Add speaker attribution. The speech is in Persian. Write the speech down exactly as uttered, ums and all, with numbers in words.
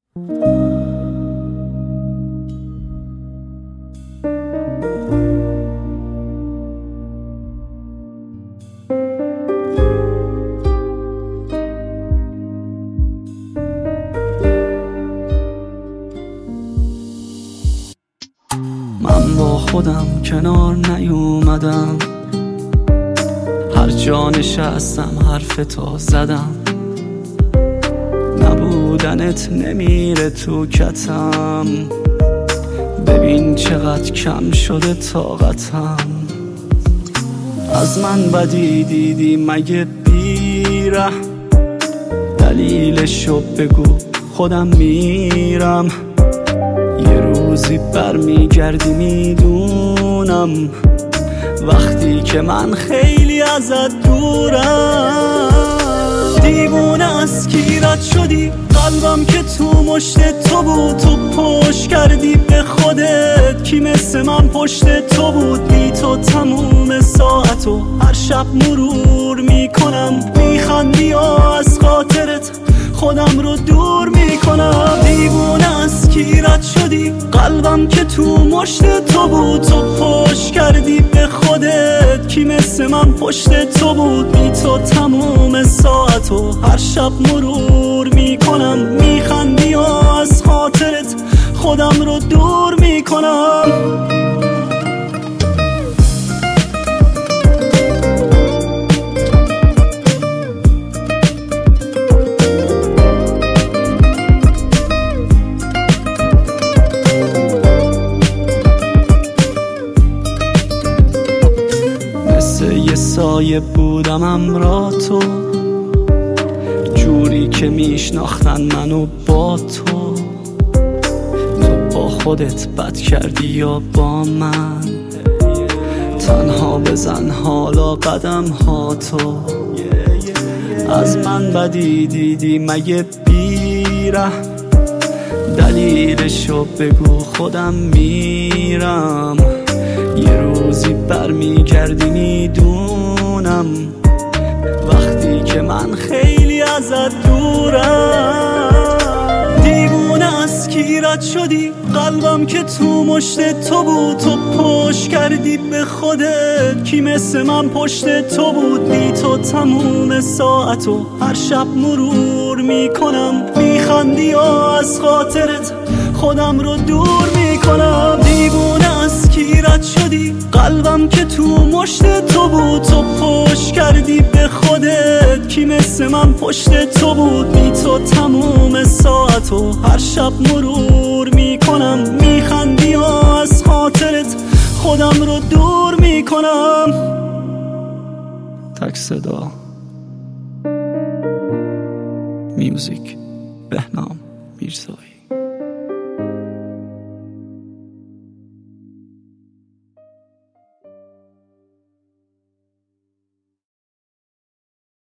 Speaker 1: من با خودم کنار نیومدم، هر جا نشستم حرف تو زدم. نبودنت نمیره تو کتم، ببین چقدر کم شده طاقتم. از من بدی دیدی مگه بیره؟ دلیلشو بگو خودم میرم. یه روزی برمیگردی میدونم، وقتی که من خیلی ازت دورم. دیوونه از کی رد شدی؟ قلبم که تو مشت تو بود، تو پشت کردی به خودت. کی مثل من پشت تو بود؟ بی تو تموم ساعتو هر شب مرور میکنم. میخندی و از خاطرت خودم رو دور میکنم. دیوونه از کی رد شدی؟ قلبم که تو مشت تو بود، تو پشت کردی به خودت. کی مثل من پشت تو بود؟ بی تو تموم ساعتو هر شب مرور میکنم. میخندی و از خاطرت خودم رو دور میکنم. مثل یه سایه بودم همراه تو، جوری که میشناختن منو با تو. تو با خودت بد کردی یا با من؟ تنها بزن حالا قدم ها تو. از من بدی دیدی مگه بیره؟ دلیلشو بگو خودم میرم. یه روزی برمیگردی میدونم، وقتی که من خیلی ازت دورم. دیوونه از کی رد شدی؟ قلبم که تو مشت تو بود، تو پشت کردی به خودت. کی مثل من پشت تو بود؟ بی تو تموم ساعتو هر شب مرور میکنم. میخندی و از خاطرت خودم رو دور میکنم. دیوونه از کی رد شدی؟ قلبم که تو مشت تو بود، تو پشت کردی به خودت. کی مثل من پشت تو بود؟ بی تو تموم ساعتو هر شب مرور میکنم. میخندی و از خاطرت خودم رو دور میکنم. تک صدا میوزیک بهنام میرزایی.